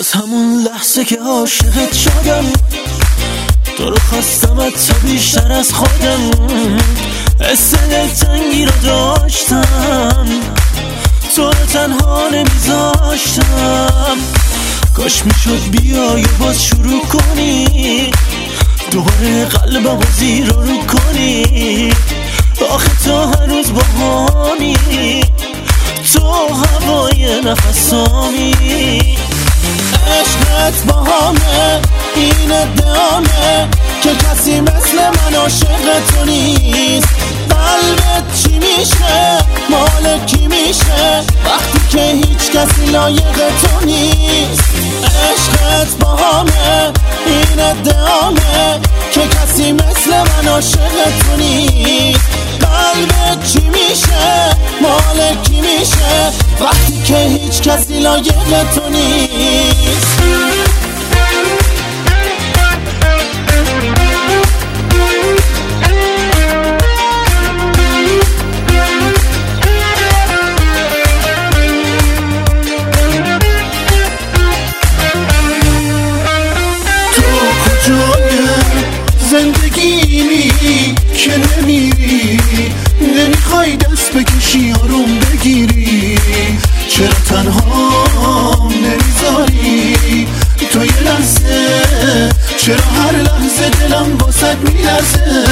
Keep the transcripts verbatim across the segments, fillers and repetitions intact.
از همون لحظه که عاشقت شدم تو رو خواستمت تا بیشتر از خودم، حس دلتنگی رو داشتم تو رو تنها نمیذاشتم. کاش میشد بیای و باز شروع کنی دوباره قلبم رو زیر رو کنی. آخه تو هنوز با همی تو هوای نفسامی. عشقت با همه این ادعامه که کسی مثل من عاشق تو نیست. قلبت چی میشه مال کی میشه وقتی که هیچ کسی لایق تو نیست. عشقت با همه این ادعامه که کسی مثل من عاشق تو نیست. قلبت چی میشه مال کی میشه وقتی که هیچ کسی لایق تو نیست. زندگیمی که نمیری نمیخوای دست بکشی آروم بگیری. چرا تنها نمیذاری تو یه لحظه؟ چرا هر لحظه دلم واسد میلرزه؟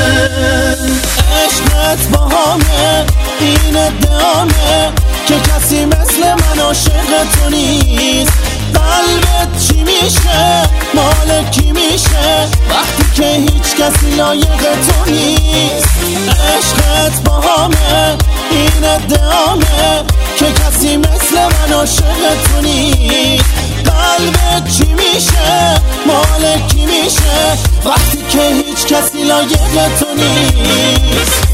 عشقت با همه این ادعامه که کسی مثل من عاشق تو نیست. قلبت چی میشه مال کی میشه وقتی که هیچ کسی لایق تو نیست. عشقت با همه این ادعامه که کسی مثل من عاشق تو نیست. قلبت چی میشه مال کی میشه وقتی که هیچ کسی لایق تو نیست.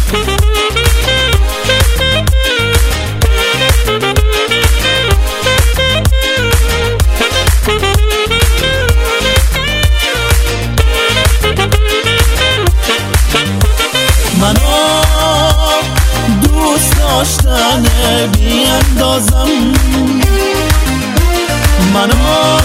منو دوست داشتنه بی اندازم، منو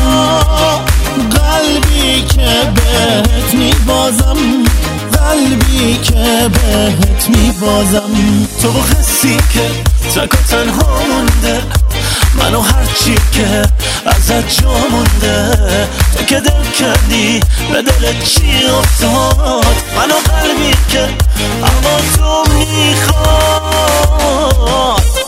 قلبی که بهت میبازم، قلبی که بهت میبازم. تو حسی که تک و تنها مونده، منو هرچی که ازت جا مونده. تو که دل کردی به دلت چی افتاد، منو قلبی که اما تو میخواد.